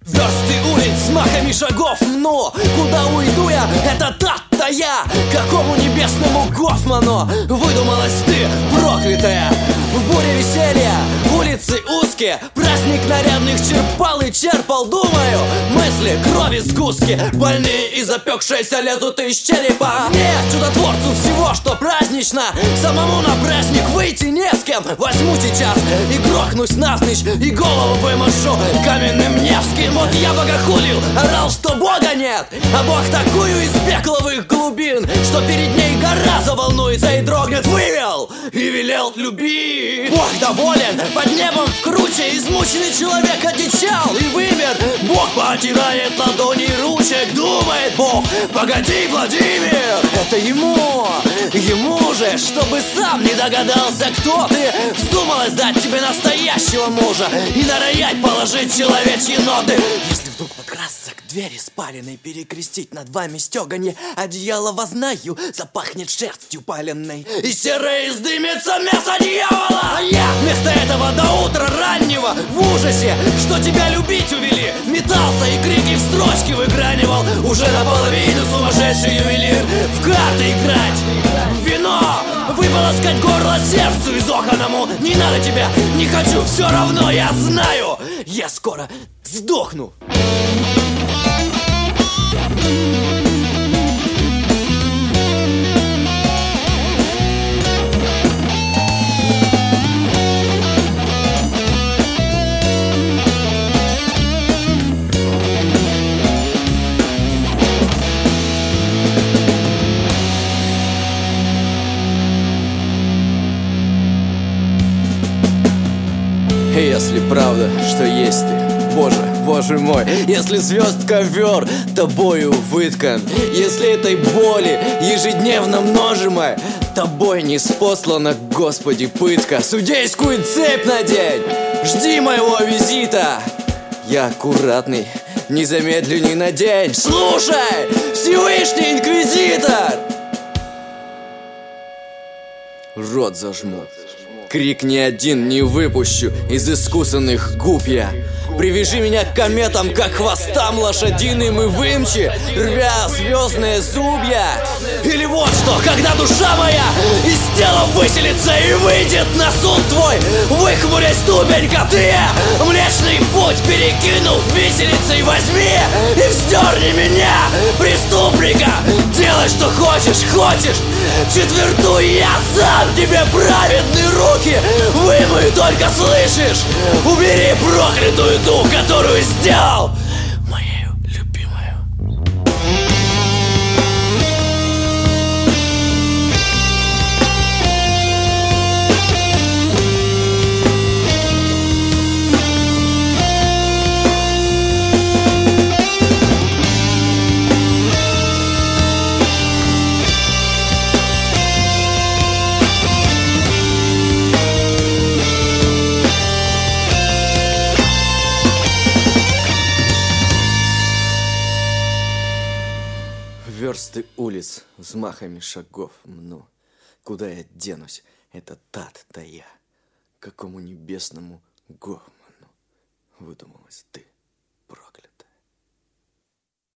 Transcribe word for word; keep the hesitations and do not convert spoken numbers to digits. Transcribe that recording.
Версты улиц, махами шагов мну. Куда уйду я, это та-то я. Какому небесному Гофману выдумалась ты, проклятая? В буре веселья улицы узкие, праздник нарядных черпал и черпал. Думаю, мысли крови сгустки, больные и запекшиеся лезут из черепа. Нет, чудотворцу всего, что празднично, самому на праздник выйти не с кем. Возьму сейчас и грохнусь навзничь, и голову вымашу каменным Невским. Вот я богохулил, орал, что Бога нет, а Бог такую из пекловых глубин, что перед ней гора заволнуется и дрогнет. Вывел и велел любить. Бог доволен, под небом круче измученный человек одичал и вымер. Бог потирает ладони ручек, думает Бог: погоди, Владимир, это ему, ему же, чтобы сам не догадался, кто ты. Вздумалось дать тебе настоящего мужа и на рояль положить человечьи ноты. Если вдруг подкрасться к двери спаленной, перекрестить над вами стёганье одеяла, вознаю, запахнет шерстью паленной, и серое издымется мясо дьявола. А я вместо этого до утра раннего в ужасе, что тебя любить увели, метался и крики в строчки выгранивал. Уже наполовину сумасшедший ювелир в карты играть, в вино выполоскать горло сердцу изоханному. Не надо тебя, не хочу, все равно я знаю, я скоро сдохну. Если правда, что есть ты, Боже, Боже мой, если звезд ковер тобою выткан, если этой боли ежедневно множимая тобой неспослана, Господи, пытка, судейскую цепь надень, жди моего визита. Я аккуратный, не замедлю ни на день. Слушай, Всевышний Инквизитор! Рот зажму, крик ни один не выпущу из искусанных губ я. Привяжи меня к кометам, как хвостам лошадиным, и вымчи, рвя звездные зубья. Или вот что, когда душа моя из тела выселится и выйдет на суд твой, выхмурясь ступенька, ты Млечный Путь перекинув виселицей возьми и вздерни меня, преступника. Делай, что хочешь, хочешь, четвертуй я сам тебе праведные руки вымою, только слышишь? Убери проклятую ту, которую сделал моею любимою. Версты улиц взмахами шагов мну. Куда я денусь, это тат-то я. Какому небесному Гофману выдумалась ты?